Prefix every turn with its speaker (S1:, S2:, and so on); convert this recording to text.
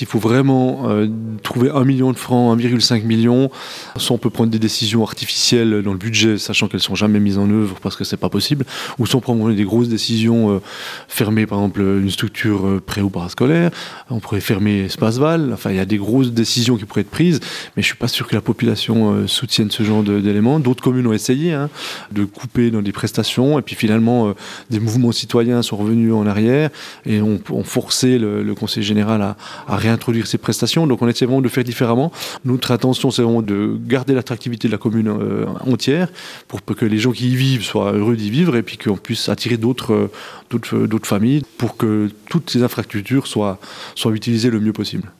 S1: s'il faut vraiment trouver 1 million de francs, 1,5 million, soit on peut prendre des décisions artificielles dans le budget, sachant qu'elles ne sont jamais mises en œuvre parce que c'est pas possible, ou soit on prend des grosses décisions, fermer par exemple une structure pré- ou parascolaire, on pourrait fermer Espace Val, enfin il y a des grosses décisions qui pourraient être prises, mais je suis pas sûr que la population soutienne ce genre d'éléments. D'autres communes ont essayé de couper dans des prestations, et puis finalement des mouvements citoyens sont revenus en arrière et ont forcé le Conseil général à réintroduire ces prestations. Donc on essaie vraiment de faire différemment. Notre intention, c'est vraiment de garder l'attractivité de la commune entière pour que les gens qui y vivent soient heureux d'y vivre et puis qu'on puisse attirer d'autres familles pour que toutes ces infrastructures soient utilisées le mieux possible.